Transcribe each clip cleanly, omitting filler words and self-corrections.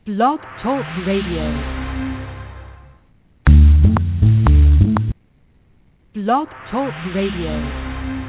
Blog Talk Radio. Blog Talk Radio.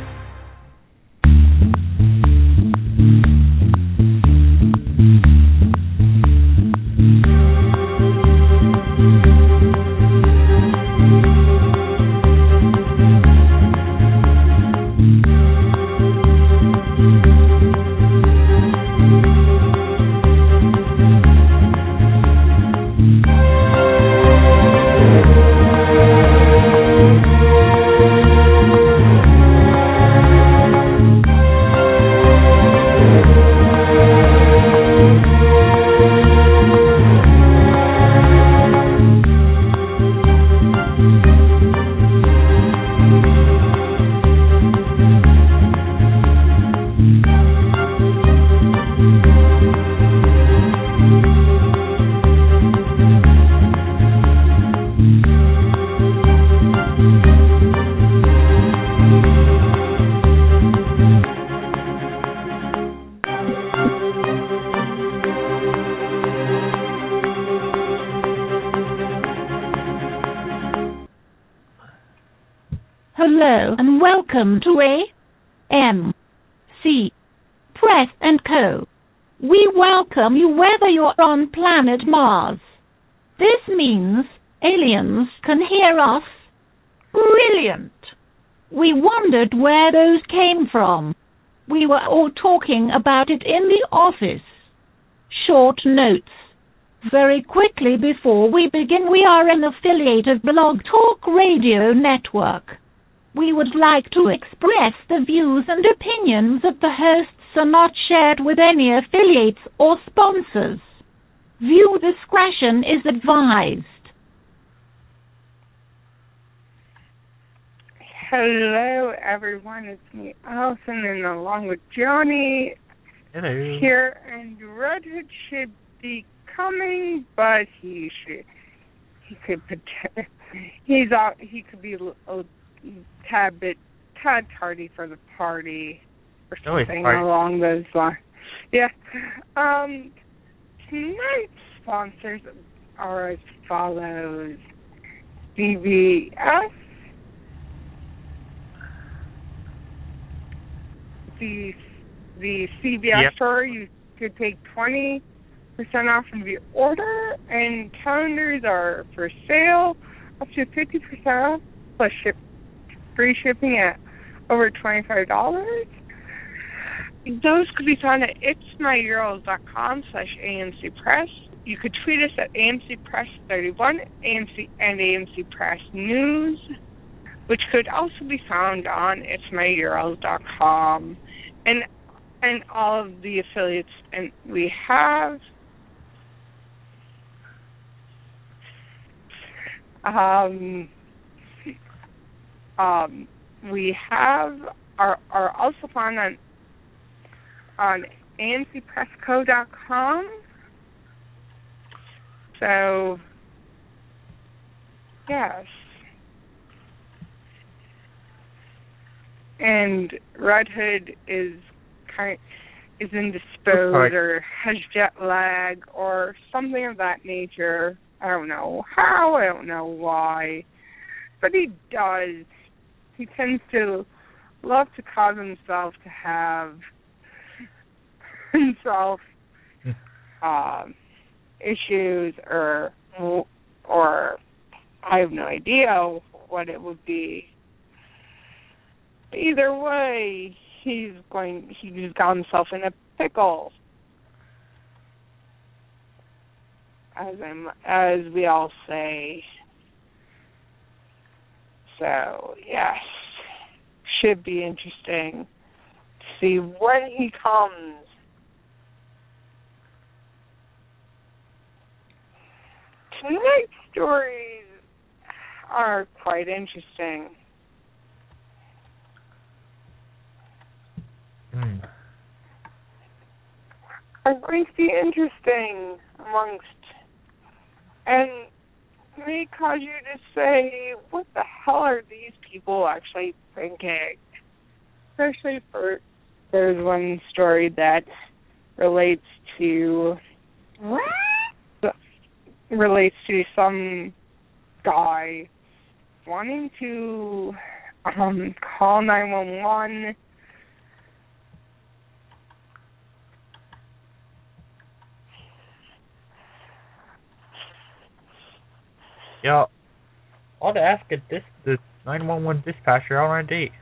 Hello and welcome to AMC Press & Co. We welcome you whether you're on planet Mars. This means aliens can hear us. Brilliant! We wondered where those came from. We were all talking about it in the office. Short notes. Very quickly before we begin, we are an affiliate of Blog Talk Radio Network. We would like to express the views and opinions of the hosts are not shared with any affiliates or sponsors. Viewer discretion is advised. Hello, everyone. It's me, Allison, and along with Johnny. Hello. Here, and Red Hood should be coming, but he could be a tad tardy for the party or something along those lines. Yeah. Tonight's sponsors are as follows: CVS, the CVS store. You could take 20% off of your order, and calendars are for sale up to 50% off plus free shipping at over $25. Those could be found at itsmyurls.com/AMCpress. You could tweet us at AMCpress31 and AMC Press News, which could also be found on itsmyurls.com and all of the affiliates and we have. We are also found on AMCpressco.com. So, yes. And Red Hood is indisposed or has jet lag or something of that nature. I don't know how, I don't know why, but he does. He tends to love to cause himself to have issues or I have no idea what it would be. Either way, he's got himself in a pickle, as we all say. So, yes, should be interesting to see when he comes. Tonight's stories are quite interesting. Are going to be interesting and may cause you to say, what the hell are these people actually thinking? Especially there's one story that relates to relates to some guy wanting to call 911. Yeah, I ought to ask the 911 dispatcher out on a date.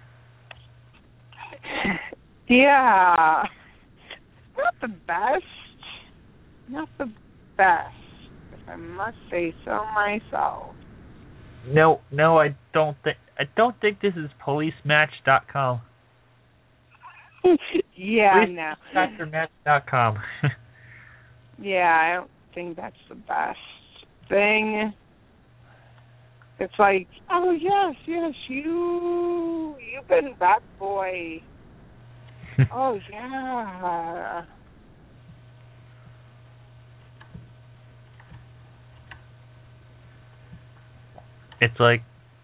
Yeah. Not the best. Not the best, if I must say so myself. No, I don't think this is policematch.com. Yeah, no. Policematch.com. Yeah, I don't think that's the best thing. It's like, oh yes, you've been that boy. Oh yeah. It's like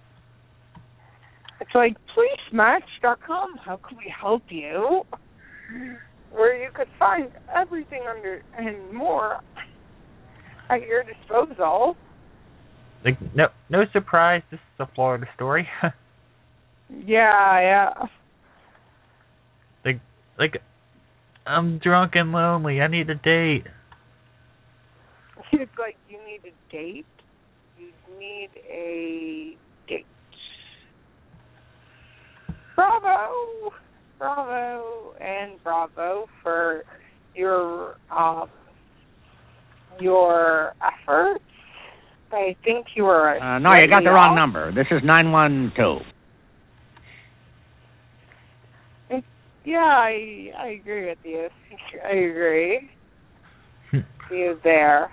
policematch.com. How can we help you? Where you could find everything under and more at your disposal. Like no surprise, this is a Florida story. Yeah. Like I'm drunk and lonely. I need a date. It's like you need a date. You need a date. Bravo for your efforts. I think you were. No, you got the wrong number. This is 912. Yeah, I agree with you. I agree. You there.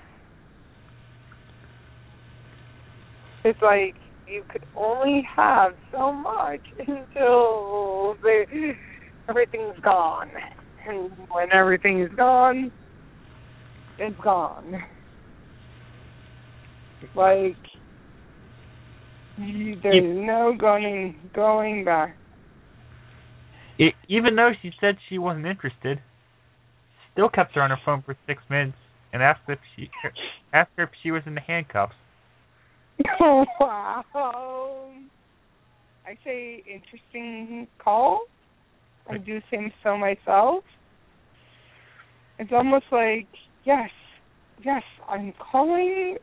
It's like you could only have so much until everything's gone. And when everything is gone, it's gone. Like, there's no going back. Even though she said she wasn't interested, still kept her on her phone for 6 minutes and asked her if she was in the handcuffs. Wow. I say interesting call. I do say so myself. It's almost like, yes, I'm calling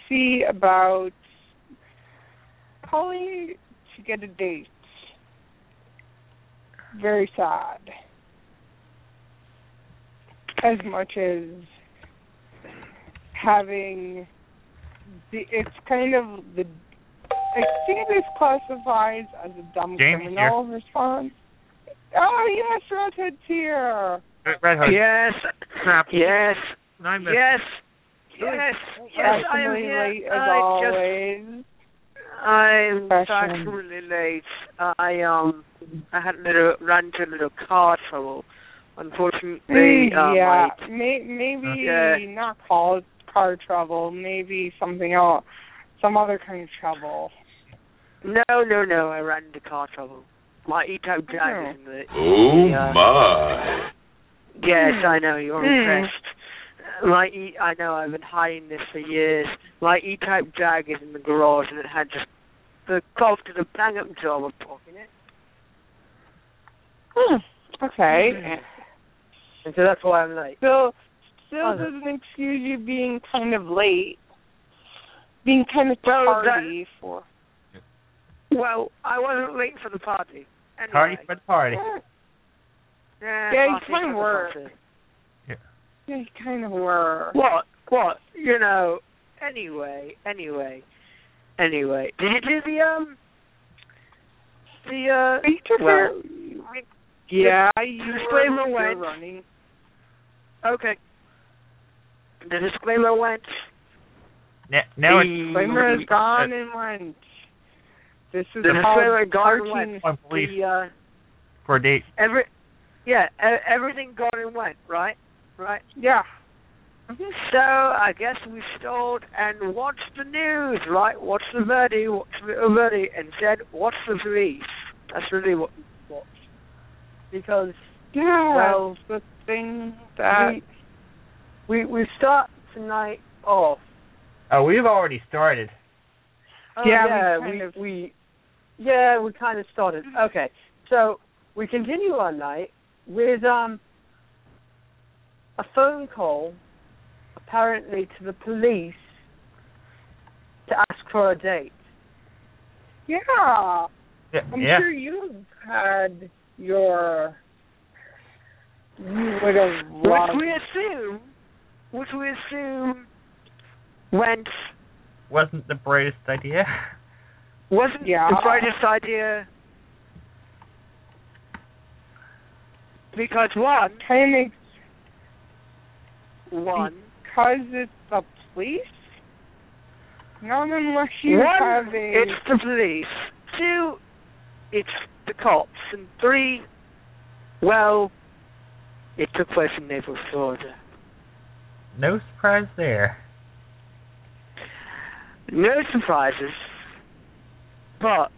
to get a date. Very sad. As much as having it's kind of the I think this classifies as a dumb criminal response. Oh yes, Redhead's here. Redhead. Yes. Crap. Yes. Yes. I am here. Late as always. I'm fashionably late. I had ran into a little car trouble. Unfortunately, maybe not car trouble. Maybe something else, some other kind of trouble. No. I ran into car trouble. My E-Type Jag is in the. My. Yes, I know you're impressed. I know I've been hiding this for years. My E-Type Jag is in the garage, and it had just the golf did a bang-up job of parking it. Okay. And so that's why I'm late. Still doesn't excuse you being kind of late. Being kind of tardy for... Well, I wasn't late for the party. Anyway. Tardy for the party. Yeah, you kind of were. Yeah, you kind of were. What? You know, anyway. Did you do yeah, the disclaimer went. Running. Okay. The disclaimer went. Now the disclaimer is gone and went. This is the disclaimer gone and went. For a date. Everything gone and went, right? Yeah. So I guess we stalled and watched the news, right? Watched the Verdi, and said, "What's the police?" That's really what we watched. Because the thing that we start tonight off Oh, we've already started. Oh, we kind of started. Okay, so we continue our night with a phone call, apparently to the police, to ask for a date. Yeah. I'm Yeah. sure you've had your. You would have loved. Which we assume went. Wasn't the brightest idea. Wasn't the brightest idea. Because one. Because it's the police? Not unless you have a... It's the police. 2, it's the cops. And 3, well, it took place in Naples, Florida. No surprise there. No surprises, but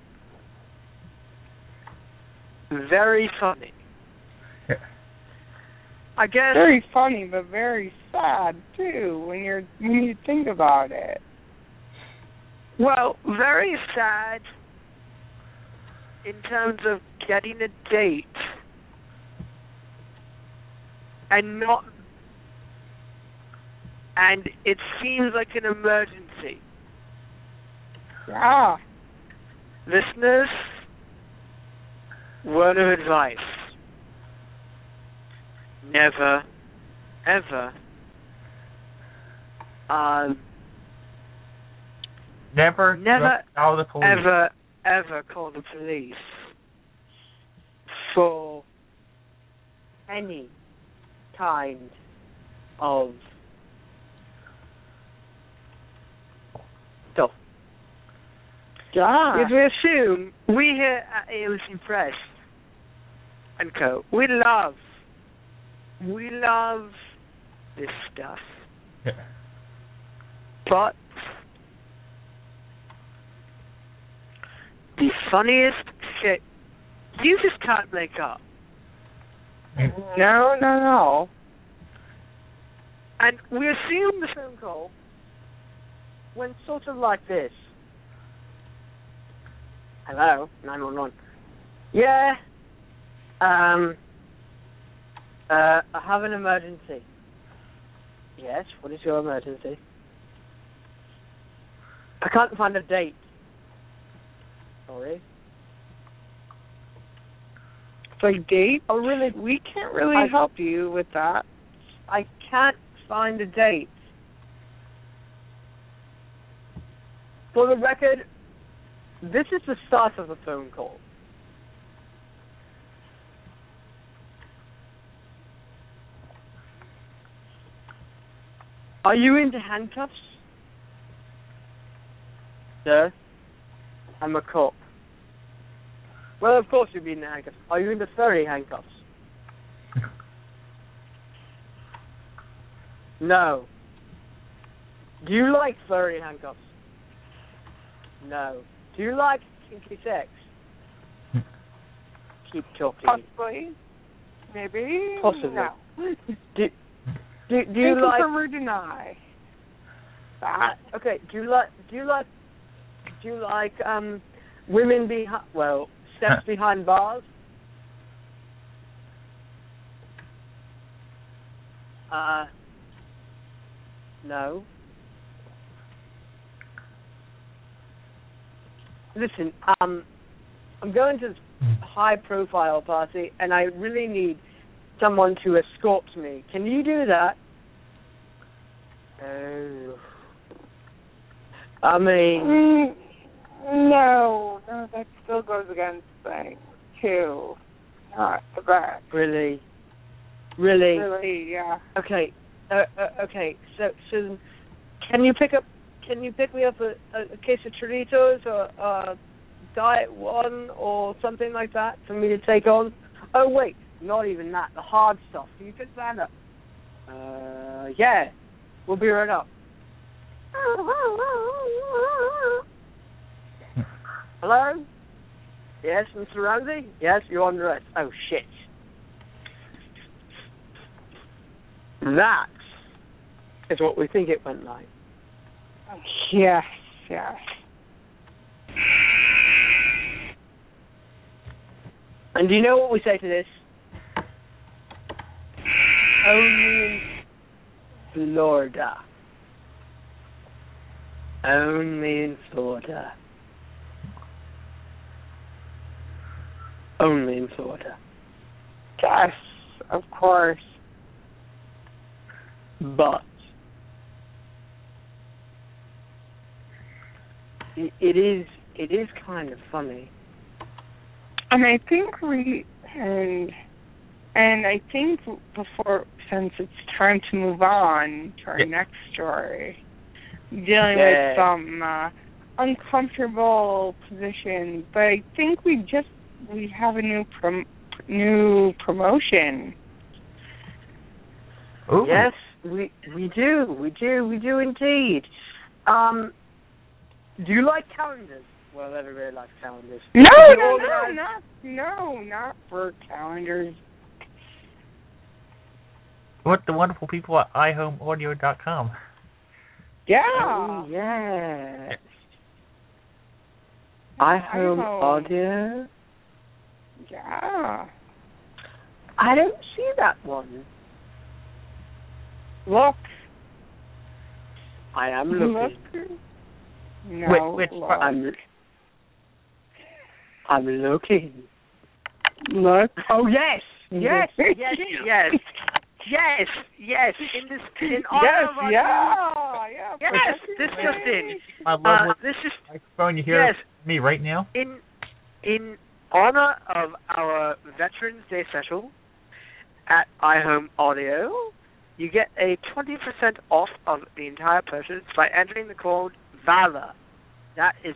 very funny. I guess very funny, but very sad too when you think about it. Well, very sad in terms of getting a date and it seems like an emergency. Yeah. Listeners, word of advice. Never, ever, Never call the police. ever call the police for any kind of stuff. Yeah. If we assume, we here at AOC Press and Co., we love this stuff. Yeah. But the funniest shit you just can't make up. No. And we assume the phone call went sort of like this. Hello, 911. Yeah. I have an emergency. Yes, what is your emergency? I can't find a date. Sorry. Like date? Oh, really? We can't really help you with that. I can't find a date. For the record, this is the start of the phone call. Are you into handcuffs? Sir, I'm a cop. Well, of course you'd be into handcuffs. Are you into furry handcuffs? No. Do you like furry handcuffs? No. Do you like kinky sex? Keep talking. Possibly. Maybe. Possibly. No. Do you like? Confirm or deny that? Okay. Do you like women steps behind bars? No. Listen, I'm going to this high-profile party, and I really need someone to escort me. Can you do that? Oh. I mean... No, that still goes against things, too. Not the best. Really? Really, yeah. Okay. Okay. So can you pick me up a case of Choritos or Diet One or something like that for me to take on? Oh wait, not even that. The hard stuff. Can you pick that up? Yeah. We'll be right up. Hello? Yes, Mr. Ramsey? Yes, you're on the rest. Oh shit. That is what we think it went like. Yes, yes. And do you know what we say to this? Only in Florida. Only in Florida. Only in Florida. Yes, of course. But it is kind of funny. And I think I think since it's time to move on to our next story, dealing with some uncomfortable positions, but I think we have a new promotion. Ooh. Yes, we do indeed. Do you like calendars? Well, everybody likes calendars. Not for calendars. What the wonderful people at iHomeAudio.com. Yeah. Oh, yes. iHome Audio? Yeah. I don't see that one. Look. I am looking. Look. No, Which look. I'm looking. Look. Oh, yes. Yes. In honor of our yeah. Yes, this just in. I love This is microphone. You hear yes. me right now? In honor of our Veterans Day special at iHome Audio, you get a 20% off of the entire purchase by entering the code VALOR. That is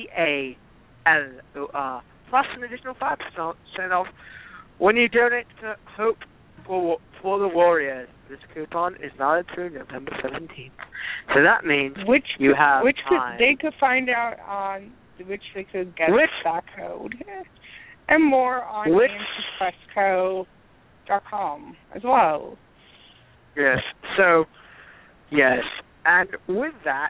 VALOR. Plus an additional 5% off when you donate to Hope for the Warriors. This coupon is valid through November 17th. So that means you have time. They could find out on which they could get that code. And more on AmCompressCo.com as well. Yes. So, yes. And with that,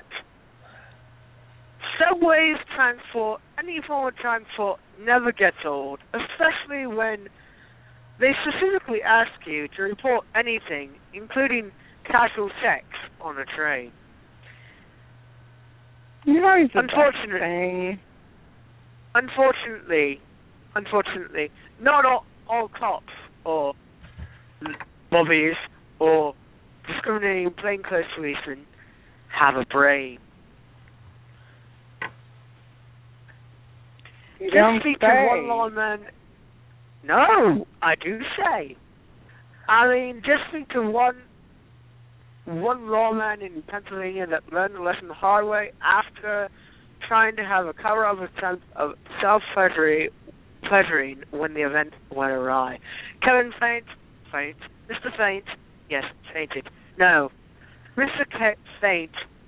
subways transport, any form of transport never gets old, especially when they specifically ask you to report anything, including casual sex, on a train. Unfortunately, not all cops or bobbies or discriminating plainclothes policemen have a brain. Just speak to one lawman. No, I do say. I mean, just speak to one lawman in Pennsylvania that learned the lesson the hard way after trying to have a cover-up of self-pleasuring when the event went awry. Kevin Faint, Mr. Faint, yes, fainted. No, Mr. Faint,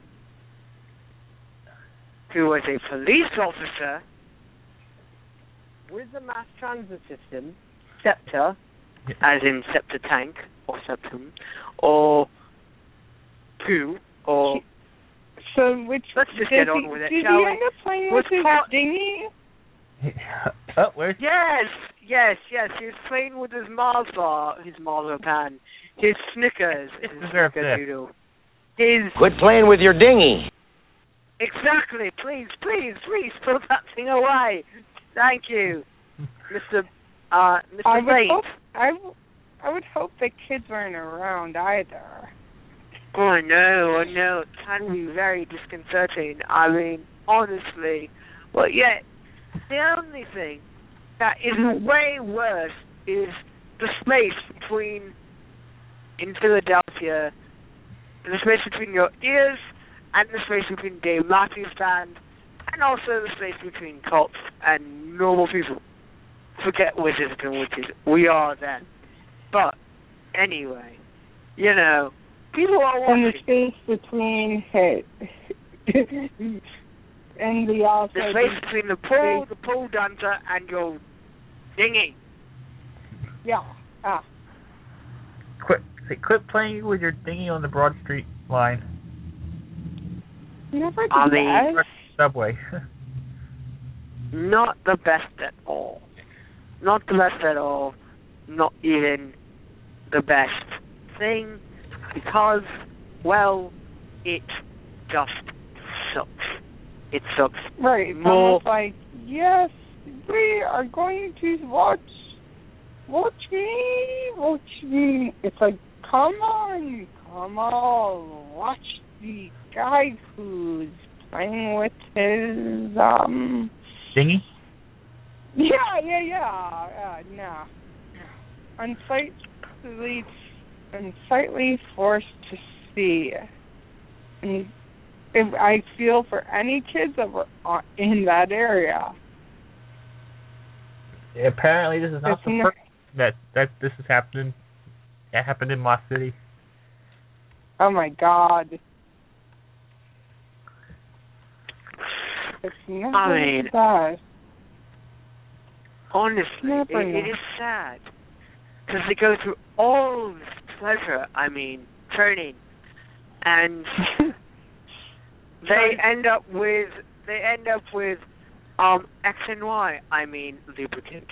who was a police officer with the mass transit system, SEPTA, as in SEPTA tank, or septum, or poo, or... So let's just get on with it, shall we? Did he end up playing with his dinghy? Oh, where's... Yes, he was playing with his Mars bar, his marzipan, his Snickers, his Snickerdoodle. Quit playing with your dinghy. Exactly, please, put that thing away. Thank you, Mr. Faint. I would hope the kids weren't around either. Oh, I know. It can be very disconcerting. I mean, honestly. But yet, the only thing that is way worse is the space in Philadelphia, the space between your ears and the space between Dave Matthews Band, and also the space between cults and normal people. Forget wizards and witches. We are them. But, anyway, people are watching. And the space between and the space between the pool dancer, and your dinghy. Yeah. Quit playing with your dinghy on the Broad Street line. Never I the mean, best. Subway. not the best at all. Not the best at all. Not even the best thing, because, well, it just sucks. It sucks. Right. It's more. almost like, yes, we are going to watch me. It's like, come on, watch the guy who's playing with his, Dingy? Yeah. No. Unsightly forced to see. And if I feel for any kids that were in that area. Apparently, this is not It's the first that this has happened. It happened in Moss City. Oh my God. It's never bad. Honestly, it is sad. Because they go through all this pleasure, training, and they end up with X and Y, lubricants.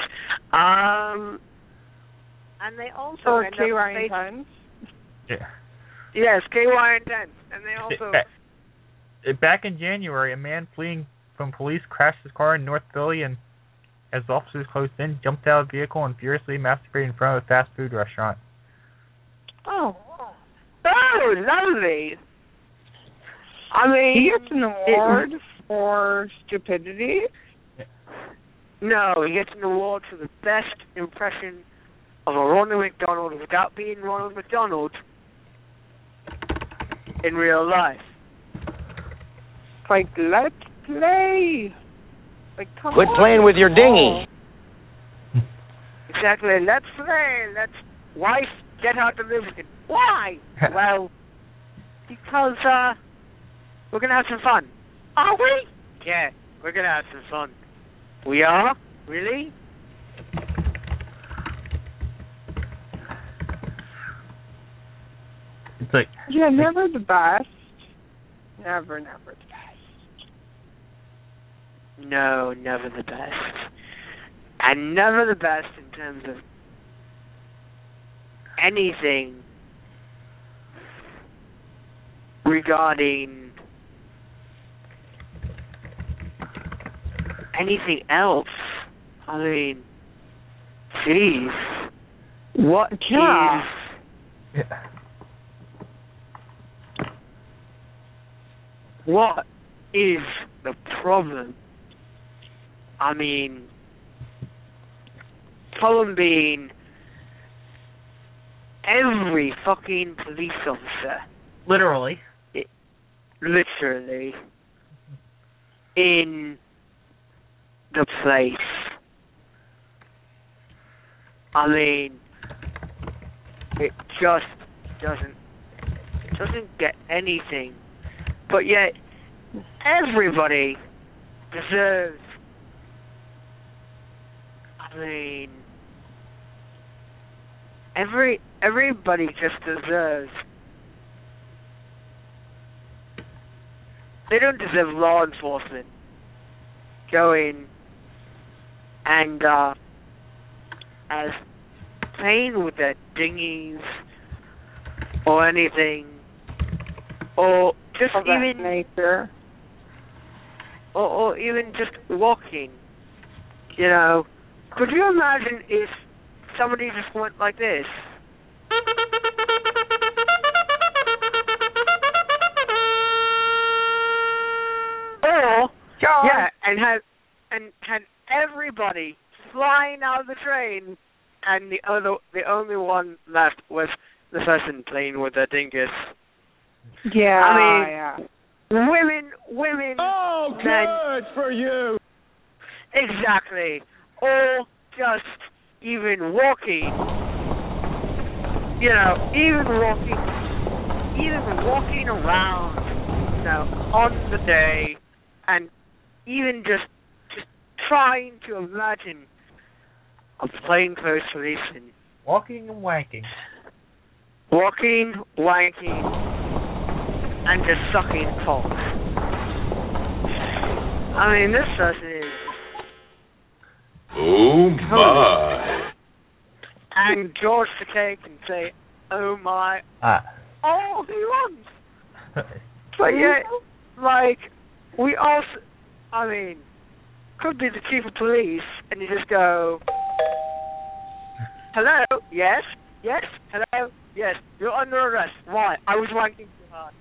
And they also end KY up intense. Yeah. Yes, KY intense. And they also back in January, a man fleeing from police crashed his car in North Philly, and as officers closed in, jumped out of the vehicle and furiously masturbated in front of a fast food restaurant. Oh, lovely. He gets an award for stupidity. No, he gets an award for the best impression of a Ronald McDonald without being Ronald McDonald in real life. It's like, let's play. Like, Quit playing with your dinghy. Exactly. Let's play. Wife, get out the lubricant. Why? Well, because we're gonna have some fun. Are we? Yeah, we're gonna have some fun. We are? Really? It's like, yeah, never the best. Never the best. No, never the best. And never the best in terms of anything regarding anything else. Jeez. What is... What is the problem? Problem being every fucking police officer, literally, in the place. It just doesn't get anything. But yet, everybody deserves. Everybody just deserves. They don't deserve law enforcement going and as playing with their dinghies or anything, or just even nature, or even just walking. Could you imagine if somebody just went like this? Or and had everybody flying out of the train, and the only one left was the person playing with their dingus. Yeah, women. Oh, good for you. Exactly. Or just even walking. Even walking around, on the day, and even just trying to imagine a plainclothes policeman walking and wanking. Walking, wanking, and just sucking cock. I mean, this person is... Oh, my. And George Takei can say, oh, my, all he wants. But yet, like, we also... I mean, could be the chief of police, and you just go... Hello? Yes? Yes? Hello? Yes. You're under arrest. Why? I was wanking too hard.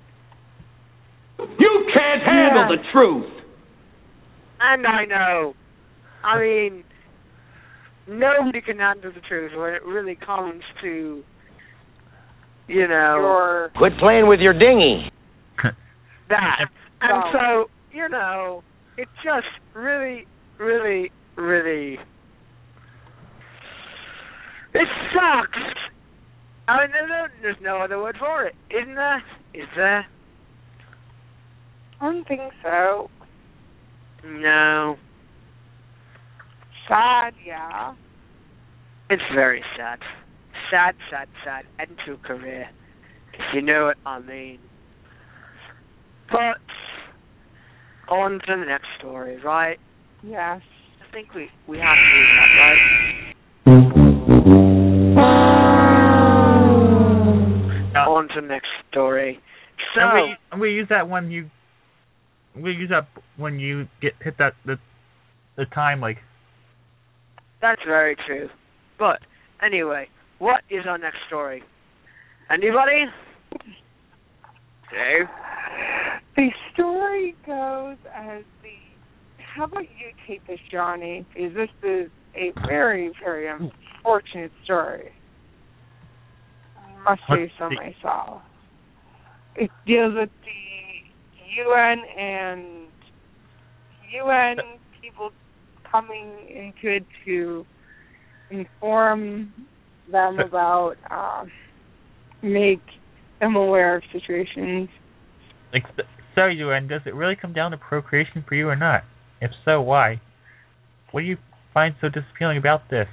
You can't handle the truth. And I know. I mean, nobody can handle the truth when it really comes to, you know... Quit playing with your dinghy. That. And so, you know, it just really, really, really... It sucks. I mean, there's no other word for it, isn't there? Is there? I don't think so. No. Sad, yeah. It's very sad. Sad, sad, sad. End to a career. If you know what I mean. But, on to the next story, right? Yes. I think we have to do that, right? On to the next story. So I'm gonna use that when you. I'm gonna use that when you hit that the time like. That's very true. But anyway, what is our next story? Anybody? Dave? The story goes as how about you take this, Johnny? Because this is a very, very unfortunate story. I must say so myself. It deals with the UN and UN people coming into it to inform them about, make them aware of situations. So, UN, does it really come down to procreation for you or not? If so, why? What do you find so disappealing about this?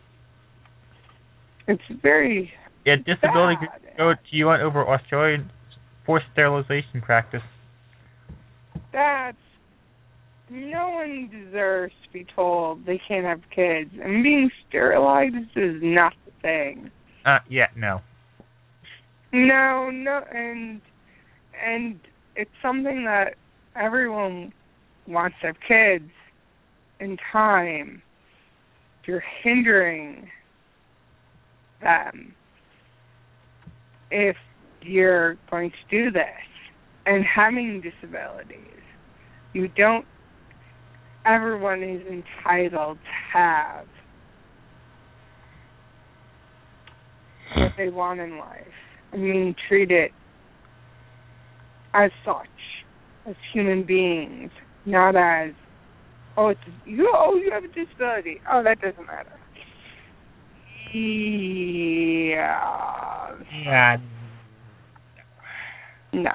It's very disability bad. could go to UN over Australian forced sterilization practice. No one deserves to be told they can't have kids. And being sterilized is not the thing. No. No, and it's something that everyone wants to have kids in time. You're hindering them if you're going to do this. And having disabilities, everyone is entitled to have what they want in life. I mean, treat it as such, as human beings, not as, you have a disability. Oh, that doesn't matter. Yeah. No.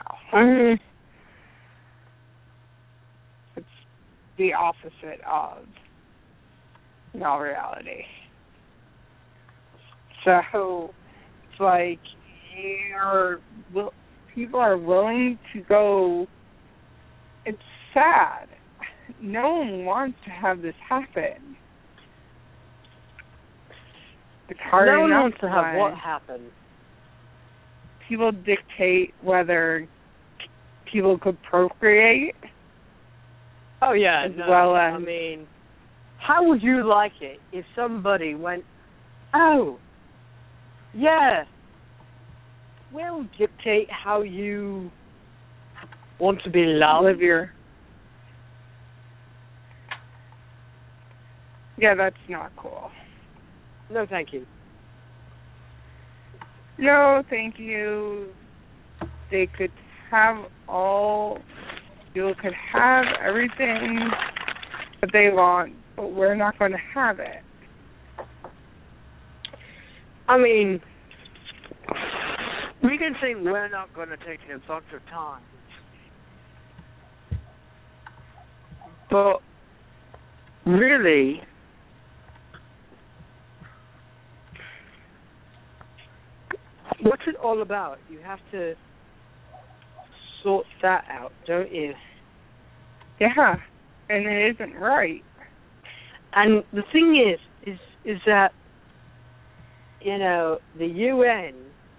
It's the opposite of no reality. So it's like people are willing to go. It's sad. No one wants to have this happen. It's hard enough. No one wants to have what happen. People dictate whether people could procreate. Oh yeah, I mean, how would you like it if somebody went, oh, yeah, we'll dictate how you want to be loved? Yeah, that's not cool. No, thank you. No, thank you. They could have people could have everything that they want, but we're not going to have it. I mean, we can say we're not going to take it a bunch of times, but really, what's it all about? You have to sort that out, don't you? Yeah, and it isn't right. And the thing is that, you know, the UN,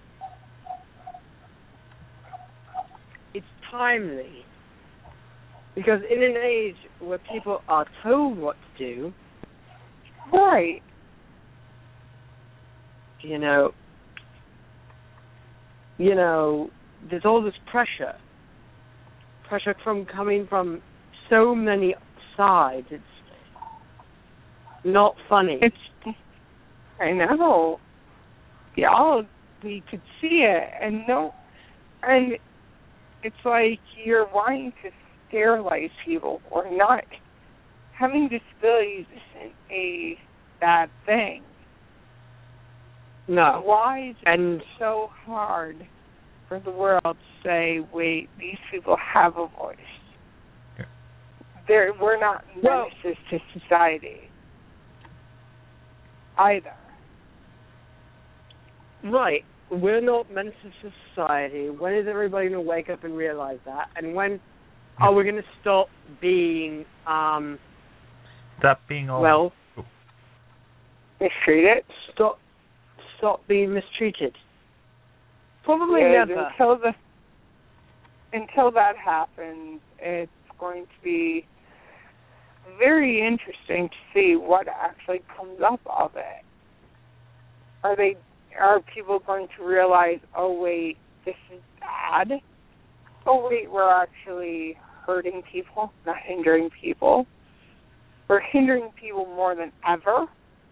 it's timely. Because in an age where people are told what to do, Right. you know, there's all this pressure coming from so many sides. It's not funny. I know. Yeah, we could see it, and it's like you're wanting to sterilize people or not. Having disabilities isn't a bad thing. No. Why is it so hard for the world to say, wait, these people have a voice? Yeah. We're not menaces to society either. Right. We're not menaces to society. When is everybody going to wake up and realize that? And when are we going to stop being, Stop being all... well, mistreated? Stop being mistreated? Probably never. Until that happens, it's going to be very interesting to see what actually comes up of it. Are people going to realize, oh wait, this is bad? Oh wait, we're actually hurting people, not hindering people. We're hindering people more than ever.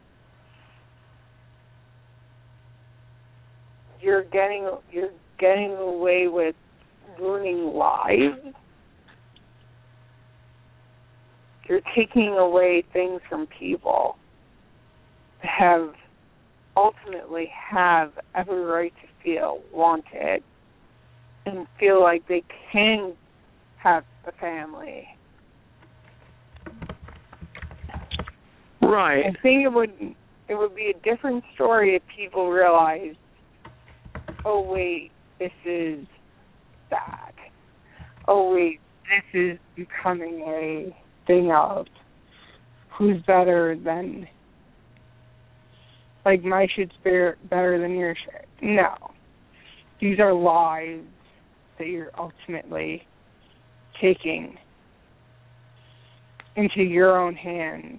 You're getting away with ruining lives. You're taking away things from people that ultimately have every right to feel wanted and feel like they can have a family. Right. I think it would be a different story if people realized, oh wait, this is bad. Oh wait, this is becoming a thing of who's better than, like, my shit's better than your shit. No. These are lives that you're ultimately taking into your own hands.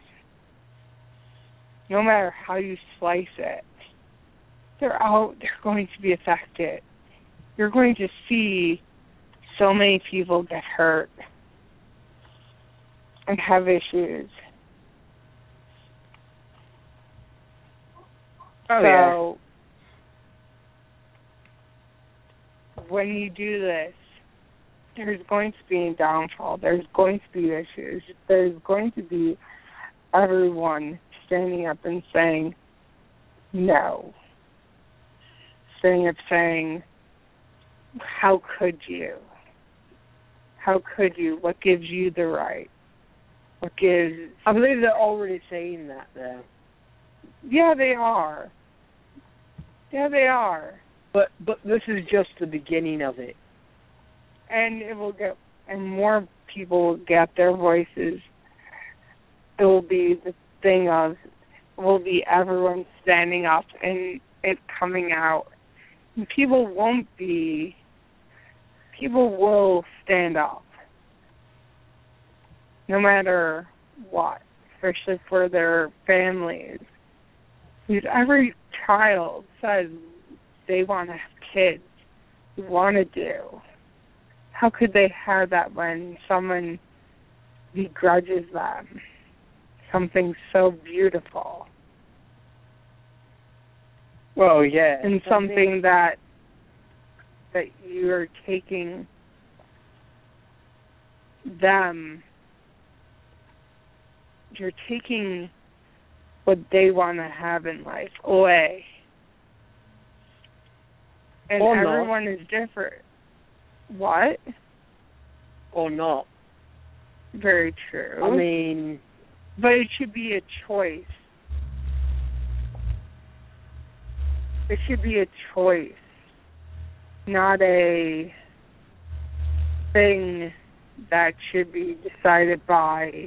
No matter how you slice it, they're going to be affected. You're going to see so many people get hurt and have issues. Oh, so, when you do this, there's going to be a downfall. There's going to be issues. There's going to be everyone standing up and saying, no. Standing up saying, how could you? How could you? What gives you the right? What gives... I believe they're already saying that, though. Yeah, they are. Yeah, they are. But this is just the beginning of it. And it will get, and more people will get their voices. It will be the thing of, it will be everyone standing up and it coming out. And people will stand up. No matter what, especially for their families. Because every child says they want to have kids, they want to do. How could they have that when someone begrudges them something so beautiful? Well, yeah. And something that you're taking them, you're taking what they want to have in life away. And or everyone is different. What? Or not. Very true. I mean... But it should be a choice. It should be a choice, not a thing that should be decided by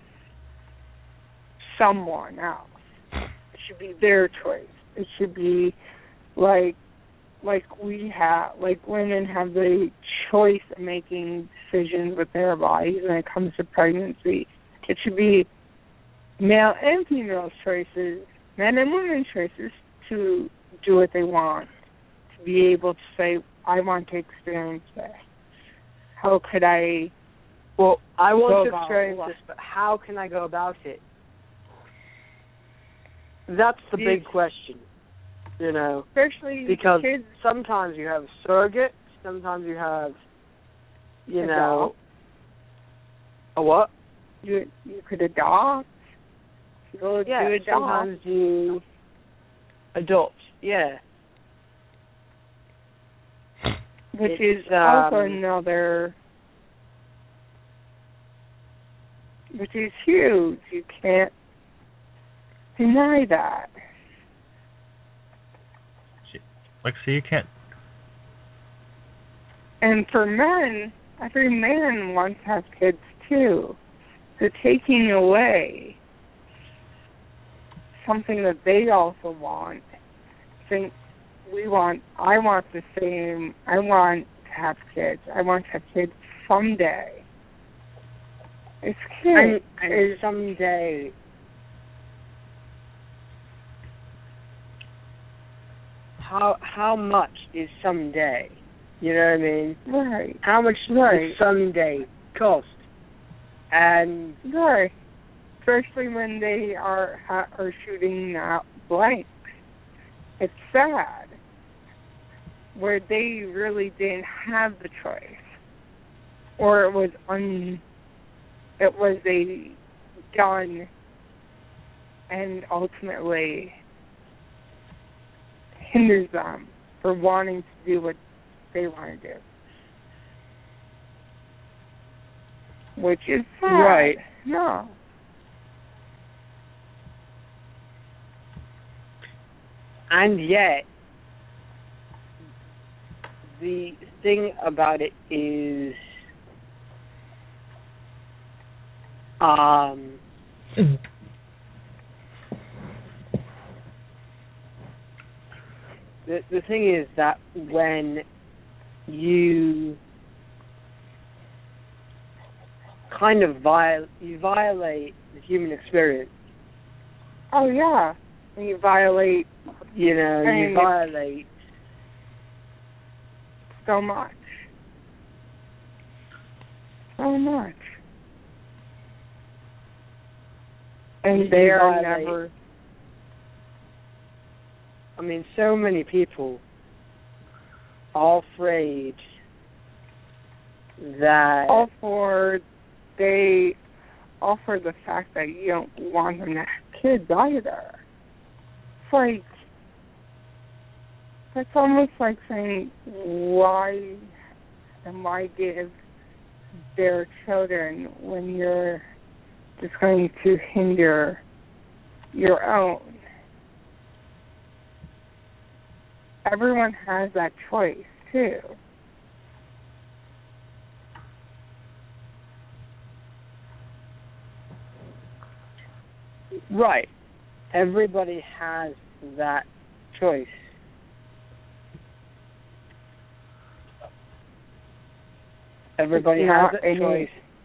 someone else. It should be their choice. It should be like women have the choice of making decisions with their bodies when it comes to pregnancy. It should be male and female choices, men and women's choices to do what they want, to be able to say, I want to experience this. How could I? Well, I want to experience this, but how can I go about it? That's the big question, you know. Especially because kids. Sometimes you have surrogates, sometimes you have, you know, a what? You could adopt. Sometimes you adopt, yeah. Which is also another, which is huge. You can't deny that. So you can't. And for men, every man wants to have kids too. So taking away something that they also want, I want the same, I want to have kids. I want to have kids someday. It's kids. And someday. How much is someday? You know what I mean? Right. How much does someday cost? And right. Especially when they are shooting out blanks. It's sad. Where they really didn't have the choice, or it was a done, and ultimately hinders them for wanting to do what they want to do, which is sad. Right. No. And yet, the thing about it is, the thing is that when you kind of violate the human experience. Oh yeah, and you violate. You know, you violate so much. So much. And they are never. I mean, so many people are afraid that. They offer the fact that you don't want them to have kids either. It's like. That's almost like saying, why give their children when you're just going to hinder your own? Everyone has that choice, too. Right. Everybody has that choice. Everybody has a choice.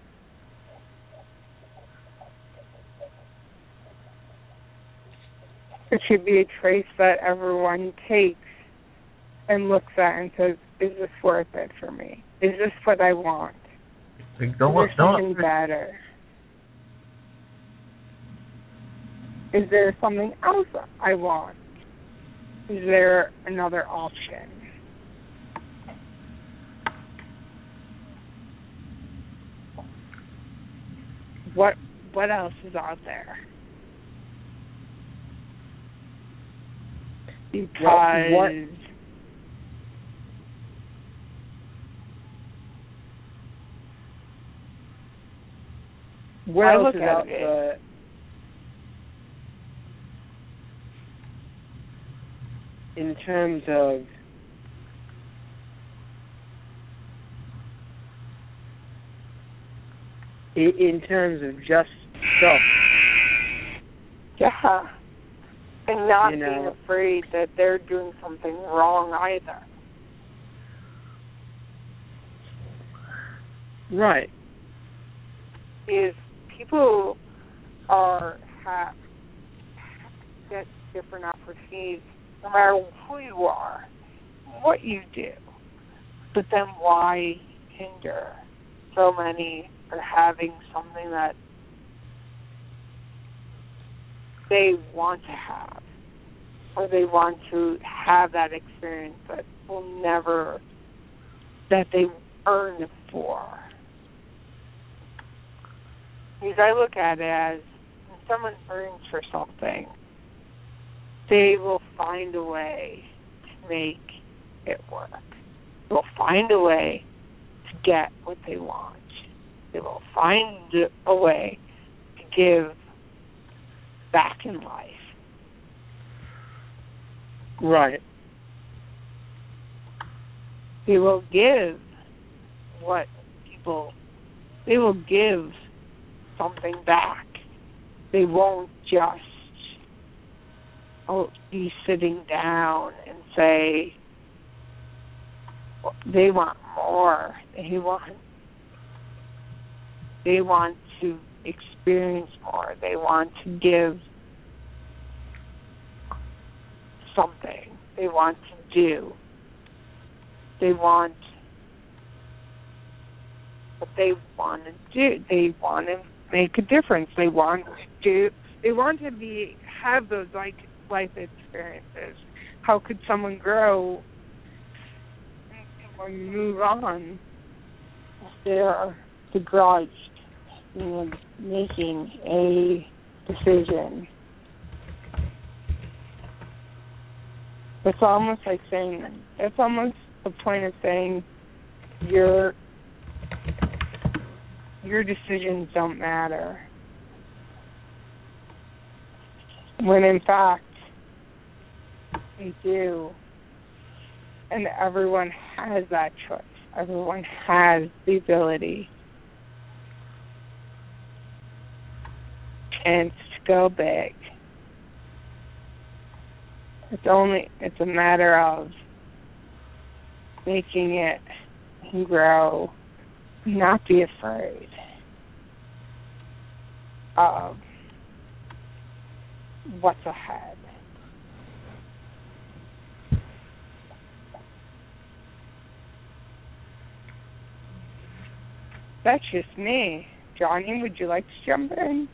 It should be a choice that everyone takes and looks at and says, is this worth it for me? Is this what I want? Is there something better? Is there something else I want? Is there another option? What else is out there? Because what else is out there? In terms of in terms of just stuff. Yeah. And not You being know. afraid that they're doing something wrong either. Right. Is people get different opportunities no matter who you are, what you do. But then why hinder so many from having something that they want to have, or they want to have that experience that they earned it for? Because I look at it as when someone earns for something, they will find a way to make it work. They will find a way to get what they want. They will find a way to give back in life. Right. They will give they will give something back. They won't just be sitting down and say they want more. They want to experience more. They want to give something. They want to do. They want what they want to do. They want to make a difference. They want to have those life experiences. How could someone grow or move on if they're begrudged, making a decision? It's almost like saying, it's almost the point of saying your decisions don't matter. When in fact, they do. And everyone has that choice. Everyone has the ability and to go big. It's a matter of making it grow, not be afraid of what's ahead. That's just me. Johnny, would you like to jump in?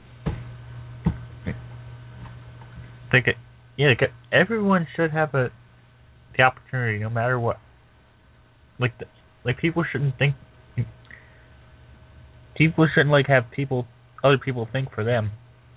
Everyone should have the opportunity, no matter what. People shouldn't think. People shouldn't have other people think for them.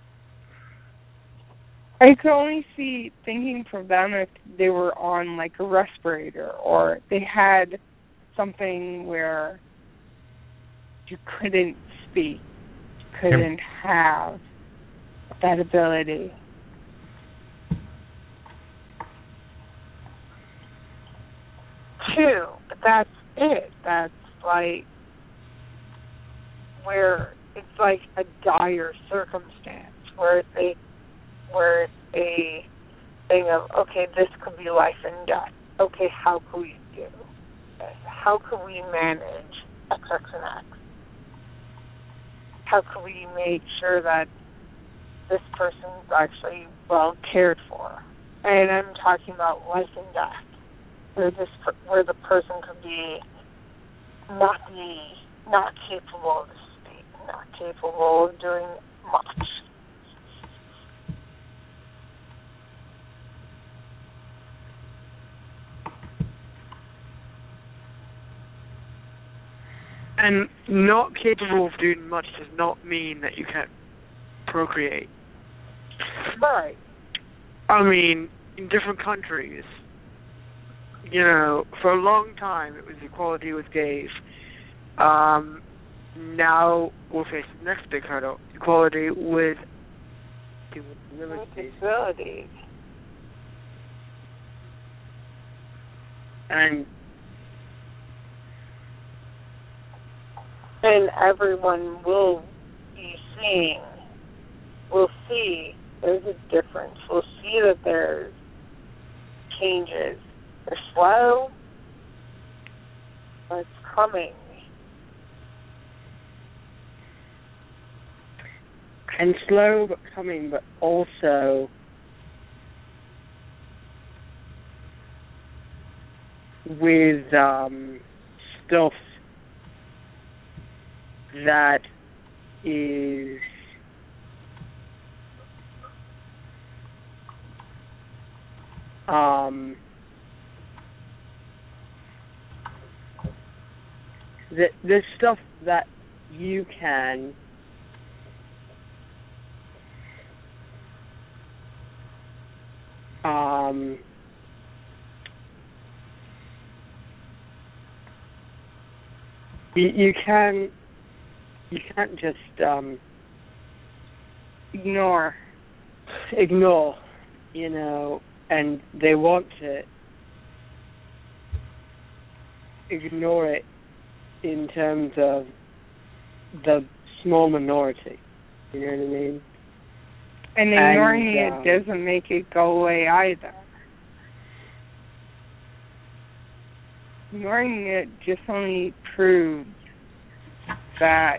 I could only see thinking for them if they were on a respirator, or they had something where you couldn't speak, you couldn't have that ability. True, but that's it. That's where it's a dire circumstance, where it's a thing of, okay, this could be life and death. Okay, how can we do this? How can we manage X, X, and X? How can we make sure that this person is actually well cared for? And I'm talking about life and death, where the person could be not capable of speaking, not capable of doing much. And not capable of doing much does not mean that you can't procreate. Right. I mean, in different countries, for a long time it was equality with gays. Now we'll face the next big hurdle: equality with disabilities. And And everyone will see there's a difference. We'll see that there's changes. They're slow, but it's coming. And slow but coming, but also with stuff that is there's stuff that you can you can't just ignore, you know, and they want to ignore it in terms of the small minority. You know what I mean? And ignoring it doesn't make it go away either. Ignoring it just only proves that,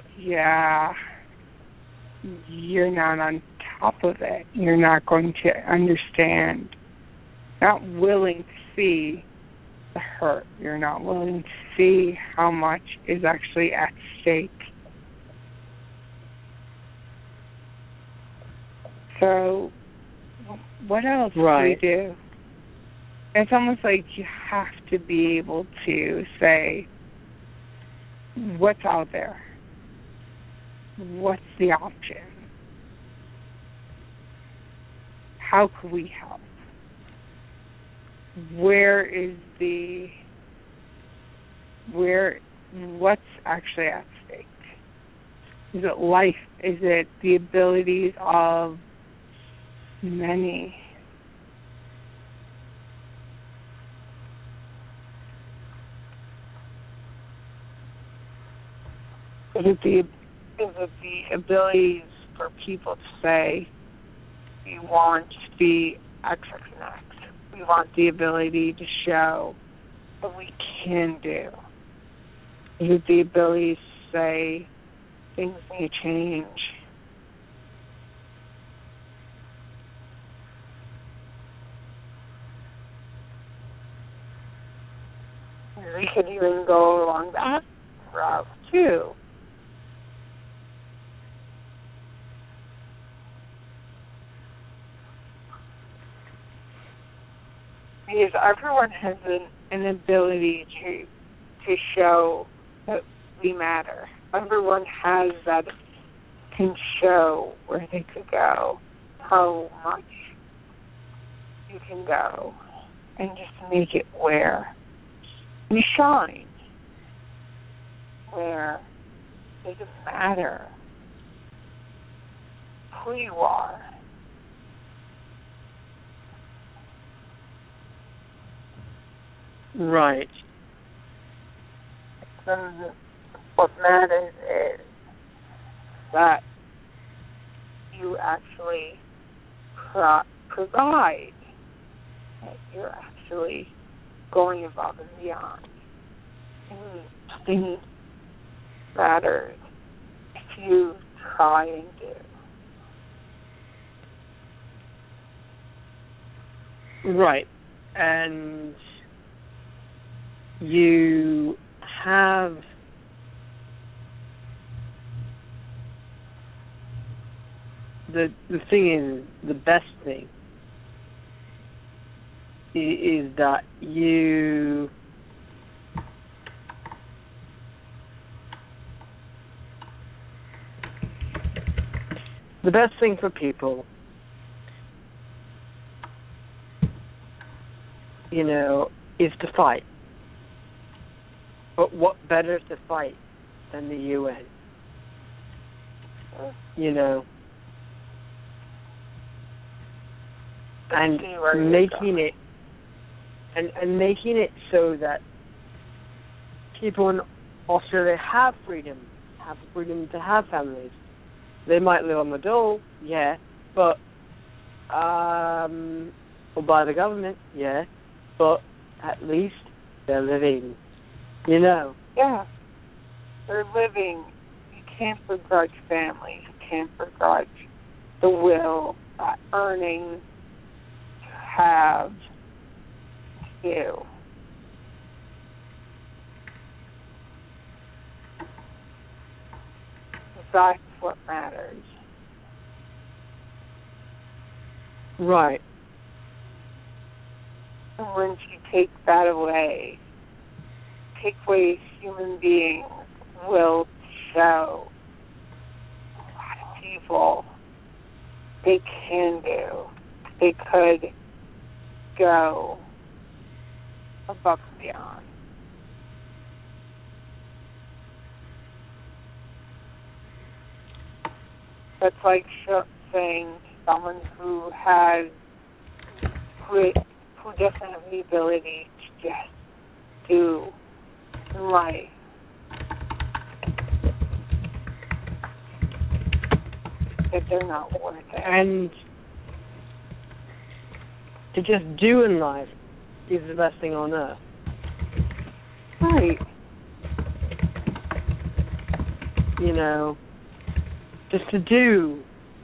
you're not on top of it. You're not going to understand. Not willing to see the hurt. You're not willing to see how much is actually at stake. So, what else do we do? It's almost like you have to be able to say, what's out there? What's the option? How can we help? What's actually at stake? Is it life? Is it the abilities of many? Is it the abilities for people to say, we want to be X. We want the ability to show what we can do. Is it the ability to say, things need to change? We could even go along that route too. Because everyone has an ability to show that we matter. Everyone has that, can show where they could go, how much you can go, and just make it where you shine, where it doesn't matter who you are. Right. What matters is that you actually provide, that you're actually going above and beyond. Anything matters if you try and do. Right. And you have the thing is, the best thing is that the best thing for people, you know, is to fight. But what better to fight than the UN? You know? And making it so that people in Australia have freedom, have the freedom to have families. They might live on the dole, yeah, but or by the government, yeah, but at least they're living, you know. Yeah, they're living. You can't begrudge families. You can't begrudge the will that earning have to do. That's what matters. Right. And once you take that away, take away human beings' will to show a lot of people they can do. They could go above and beyond. That's like saying someone who has who doesn't have the ability to just do in life. That they're not worth it. And to just do in life is the best thing on earth. Right. You know, just to do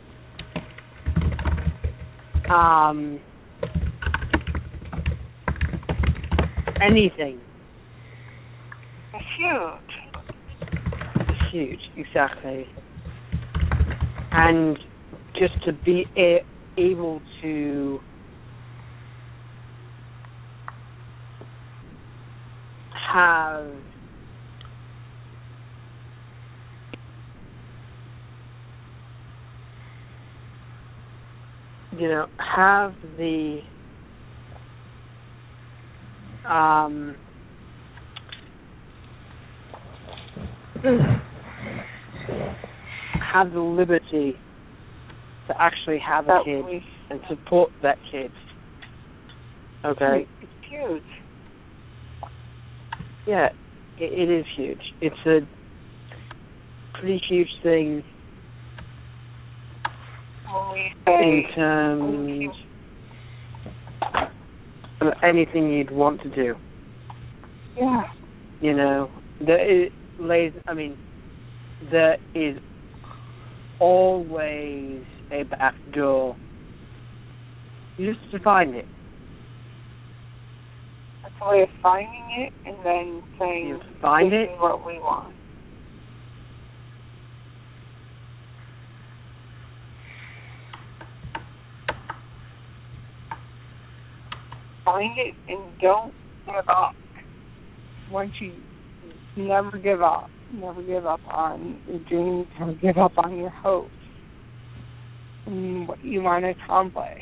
anything. It's huge. It's huge, exactly. And just to be able to have have the have the liberty to actually have a kid and support that kid. Okay? It's huge. Yeah, it is huge. It's a pretty huge thing in terms of anything you'd want to do. Yeah. You know, there is always a back door. You just have to find it. That's a way of finding it and then saying, you find this it. is what we want. Find it and don't give up. Once you never give up. Never give up on your dreams. Never give up on your hopes and what you want to accomplish.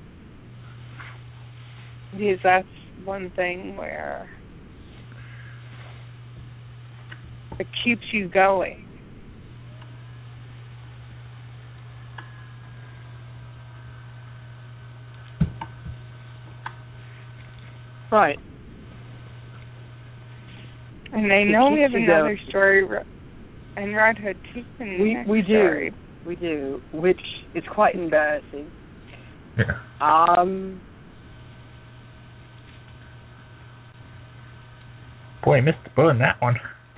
Because that's one thing where it keeps you going. Right. And I know we have another story, and Red Hood too. We do, which is quite embarrassing. Yeah. Boy, I missed the boat on that one.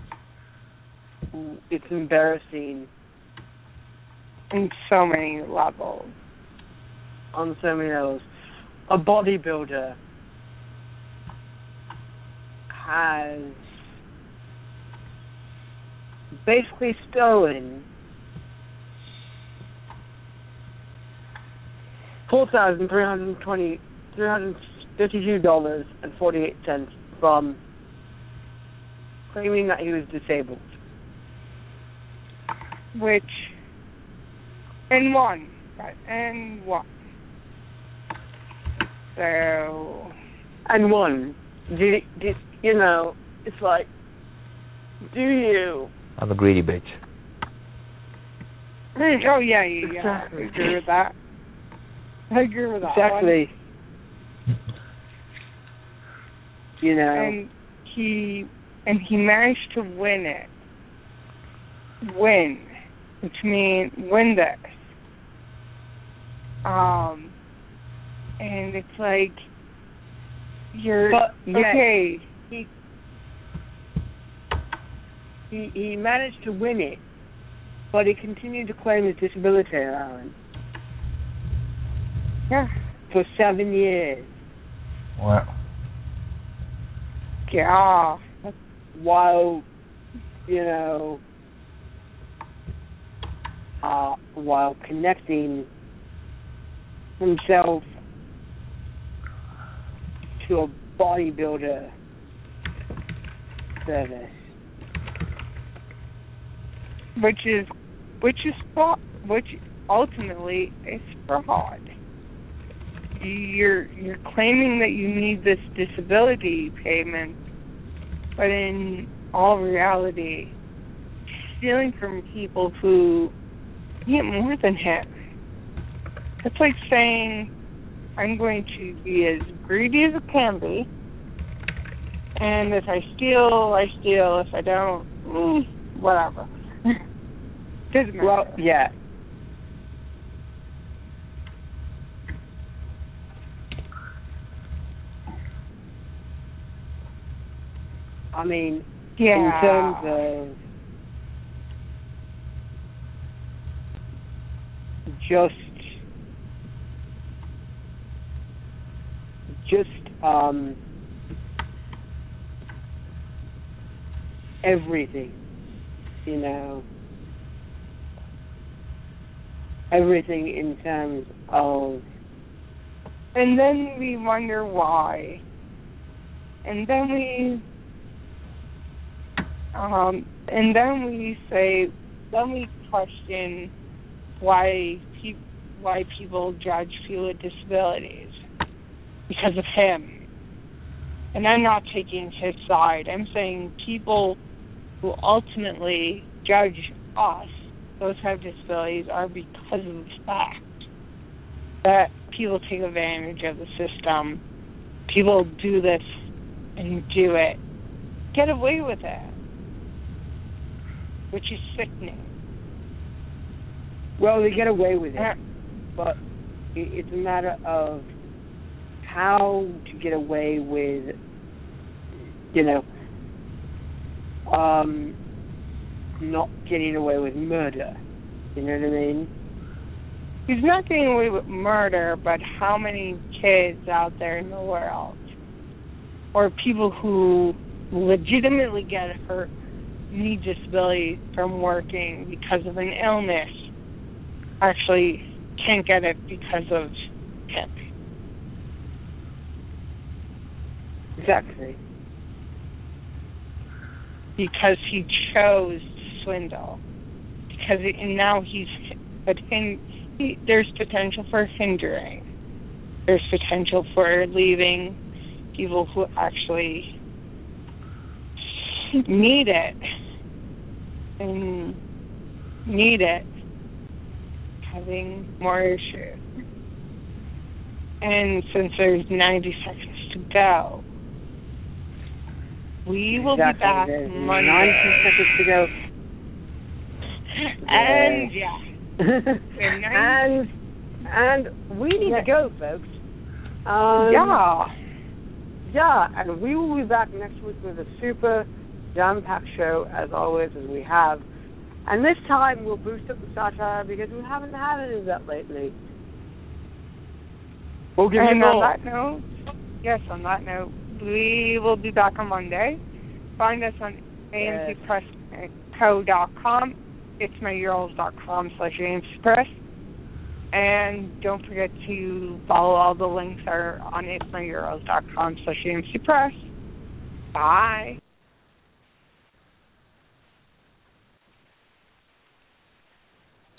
It's embarrassing on so many levels. On so many levels. A bodybuilder has basically stolen $4,352.48 from claiming that he was disabled. Which, and one. So. And one. You know, it's like, do you? I'm a greedy bitch. Oh, yeah. Exactly. I agree with that. I agree with that. Exactly. One. You know. And he managed to win it. win, which means win this. And it's like you're okay. He managed to win it, but he continued to claim his disability allowance. Yeah. For 7 years. Wow. Yeah. While, while connecting himself to a bodybuilder service. Which ultimately is fraud. You're claiming that you need this disability payment, but in all reality, stealing from people who need more than him. It's like saying, I'm going to be as greedy as it can be, and if I steal, I steal. If I don't, whatever. Doesn't matter. Well, yeah. I mean, in terms of just everything, everything in terms of, and then we wonder why, and then we say, then we question why people judge people with disabilities because of him. And I'm not taking his side. I'm saying people who ultimately judge us, those who have disabilities, are because of the fact that people take advantage of the system. People do this and do it, get away with it, which is sickening. Well, they get away with it, but it's a matter of how to get away with, not getting away with murder. You know what I mean? He's not getting away with murder, but how many kids out there in the world, or people who legitimately get hurt, need disability from working because of an illness, actually can't get it because of him. Exactly. Because he chose to swindle. Because there's potential for hindering. There's potential for leaving people who actually need it having more issues. And since there's 90 seconds to go, we will be back Monday. 90 seconds to go. And and we need to go, folks. And we will be back next week with a super jam-packed show, as always, as we have. And this time we'll boost up the satire because we haven't had any of that lately. We'll give you more. On that note, we will be back on Monday. Find us on amcpressco.com. itsmyurls.com/amcpress. And don't forget to follow all the links are on itsmyurls.com/amcpress. Bye.